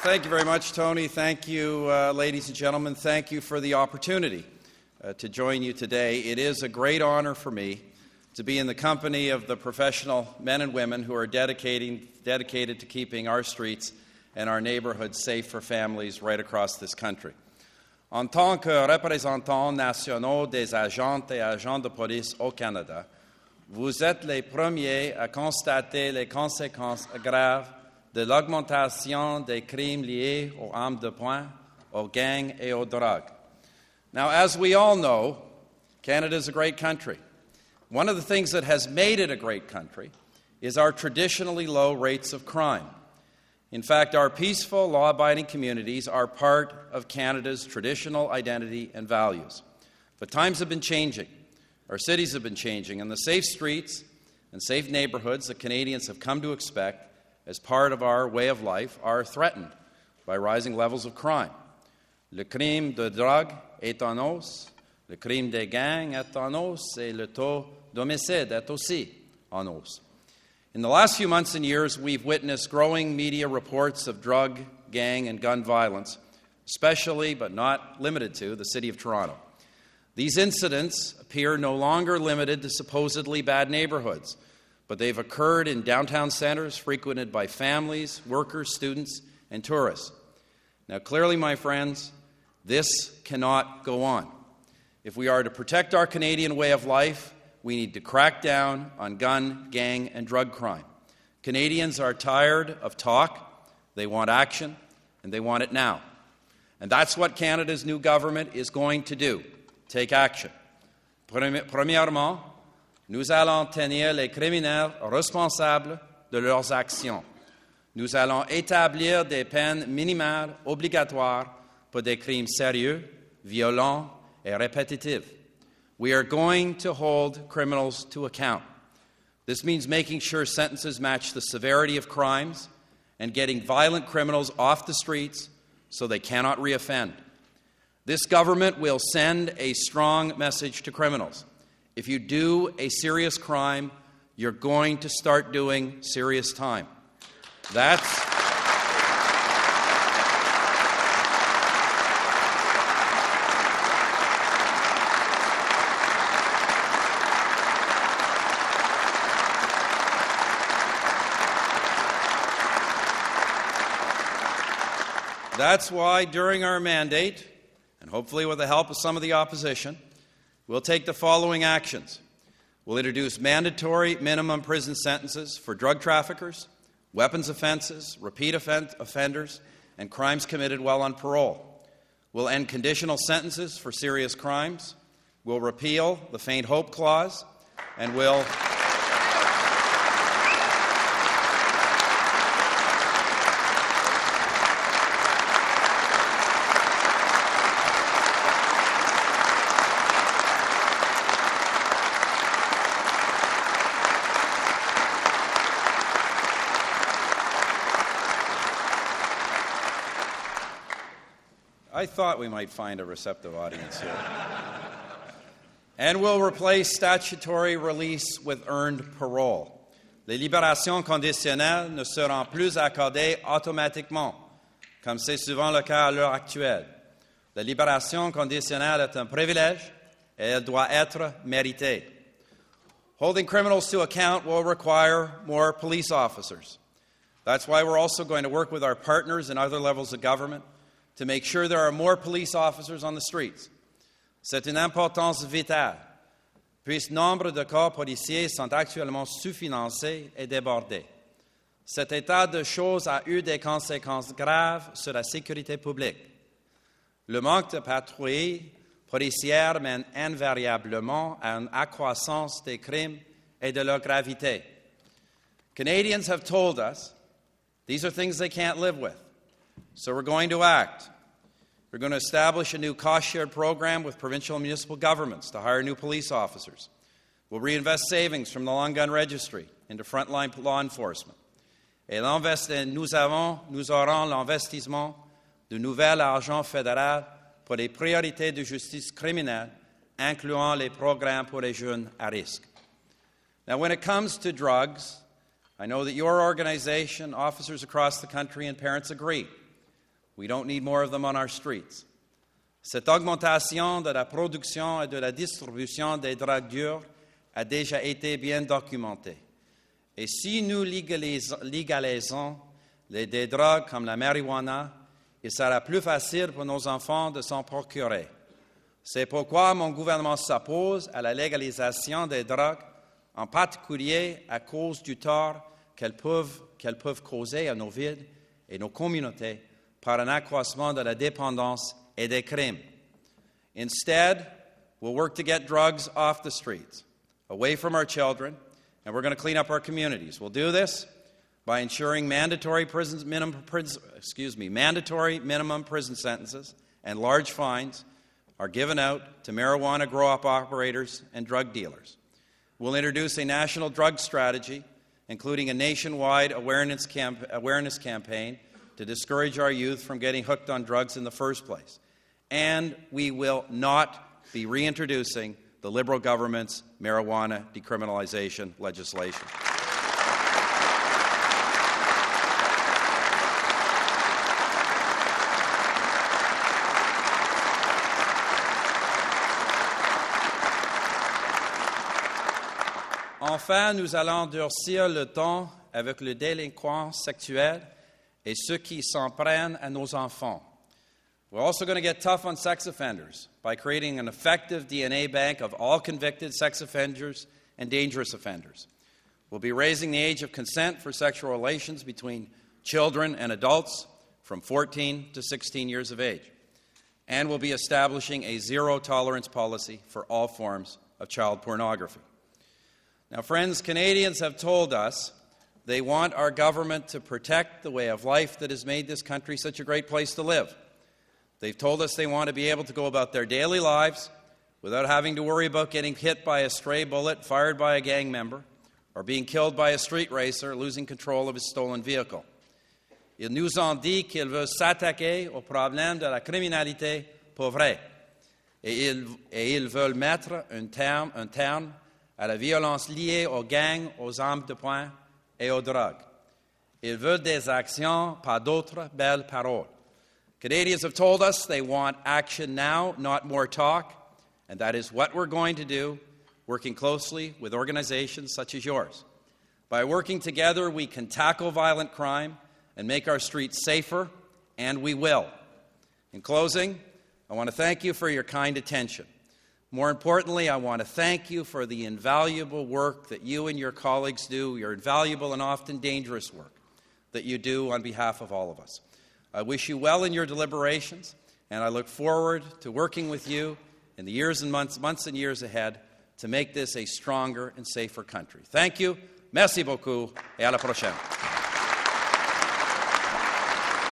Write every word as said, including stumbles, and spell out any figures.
Thank you very much, Tony. Thank you, uh, ladies and gentlemen. Thank you for the opportunity uh, to join you today. It is a great honor for me to be in the company of the professional men and women who are dedicating, dedicated to keeping our streets and our neighborhoods safe for families right across this country. En tant que représentants nationaux des agentes et agents de police au Canada, vous êtes les premiers à constater les conséquences graves de l'augmentation des crimes liés aux armes de poing, aux gangs et aux drogues. Now, as we all know, Canada is a great country. One of the things that has made it a great country is our traditionally low rates of crime. In fact, our peaceful, law-abiding communities are part of Canada's traditional identity and values. But times have been changing. Our cities have been changing, and the safe streets and safe neighborhoods that Canadians have come to expect as part of our way of life are threatened by rising levels of crime. Le crime de drogue est en hausse, le crime des gangs est en hausse, et le taux d'homicide est aussi en hausse. In the last few months and years, we've witnessed growing media reports of drug, gang, and gun violence, especially, but not limited to, the City of Toronto. These incidents appear no longer limited to supposedly bad neighborhoods, but they've occurred in downtown centers frequented by families, workers, students, and tourists. Now, clearly, my friends, this cannot go on. If we are to protect our Canadian way of life, we need to crack down on gun, gang, and drug crime. Canadians are tired of talk, they want action, and they want it now. And that's what Canada's new government is going to do, take action. Premièrement, nous allons tenir les criminels responsables de leurs actions. Nous allons établir des peines minimales obligatoires pour des crimes sérieux, violents et répétitifs. We are going to hold criminals to account. This means making sure sentences match the severity of crimes and getting violent criminals off the streets so they cannot reoffend. This government will send a strong message to criminals. If you do a serious crime, you're going to start doing serious time. That's... That's why during our mandate, and hopefully with the help of some of the opposition, we'll take the following actions. We'll introduce mandatory minimum prison sentences for drug traffickers, weapons offenses, repeat offend- offenders, and crimes committed while on parole. We'll end conditional sentences for serious crimes. We'll repeal the faint hope clause, and we'll... I thought we might find a receptive audience here. And we'll replace statutory release with earned parole. Les libérations conditionnelles ne seront plus accordées automatiquement, comme c'est souvent le cas à l'heure actuelle. La libération conditionnelle est un privilège et elle doit être méritée. Holding criminals to account will require more police officers. That's why we're also going to work with our partners in other levels of government to make sure there are more police officers on the streets. C'est une importance vitale, puisque nombre de corps policiers sont actuellement sous-financés et débordés. Cet état de choses a eu des conséquences graves sur la sécurité publique. Le manque de patrouilles policières mène invariablement à une accroissance des crimes et de leur gravité. Canadians have told us these are things they can't live with. So we're going to act. We're going to establish a new cost-shared program with provincial and municipal governments to hire new police officers. We'll reinvest savings from the Long Gun Registry into frontline law enforcement. Et nous, avons, nous aurons l'investissement de nouvel argent fédéral pour les priorités de justice criminelle, incluant les programmes pour les jeunes à risque. Now, when it comes to drugs, I know that your organization, officers across the country, and parents agree. We don't need more of them on our streets. Cette augmentation de la production et de la distribution des drogues dures a déjà été bien documentée. Et si nous légalis- légalisons les des drogues comme la marijuana, il sera plus facile pour nos enfants de s'en procurer. C'est pourquoi mon gouvernement s'oppose à la légalisation des drogues, en particulier à cause du tort qu'elles peuvent, qu'elles peuvent causer à nos villes et nos communautés par un accroissement de la dépendance et des crimes. Instead, we'll work to get drugs off the streets, away from our children, and we're going to clean up our communities. We'll do this by ensuring mandatory prison minimum, excuse me, mandatory minimum prison sentences and large fines are given out to marijuana grow-up operators and drug dealers. We'll introduce a national drug strategy, including a nationwide awareness, camp- awareness campaign to discourage our youth from getting hooked on drugs in the first place. And we will not be reintroducing the Liberal government's marijuana decriminalization legislation. Enfin, nous allons durcir le ton avec les délinquants sexuels et ceux qui s'en prennent à nos enfants. We're also going to get tough on sex offenders by creating an effective D N A bank of all convicted sex offenders and dangerous offenders. We'll be raising the age of consent for sexual relations between children and adults from fourteen to sixteen years of age. And we'll be establishing a zero-tolerance policy for all forms of child pornography. Now, friends, Canadians have told us they want our government to protect the way of life that has made this country such a great place to live. They've told us they want to be able to go about their daily lives without having to worry about getting hit by a stray bullet fired by a gang member or being killed by a street racer losing control of his stolen vehicle. Ils nous ont dit qu'ils veulent s'attaquer au problème de la criminalité pour vrai. Et ils, et ils veulent mettre un terme, un terme à la violence liée aux gangs, aux armes de poing et aux drogues. Ils veulent des actions, pas d'autres belles paroles. Canadians have told us they want action now, not more talk, and that is what we're going to do, working closely with organizations such as yours. By working together, we can tackle violent crime and make our streets safer, and we will. In closing, I want to thank you for your kind attention. More importantly, I want to thank you for the invaluable work that you and your colleagues do, your invaluable and often dangerous work that you do on behalf of all of us. I wish you well in your deliberations, and I look forward to working with you in the years and months, months and years ahead to make this a stronger and safer country. Thank you. Merci beaucoup, et à la prochaine.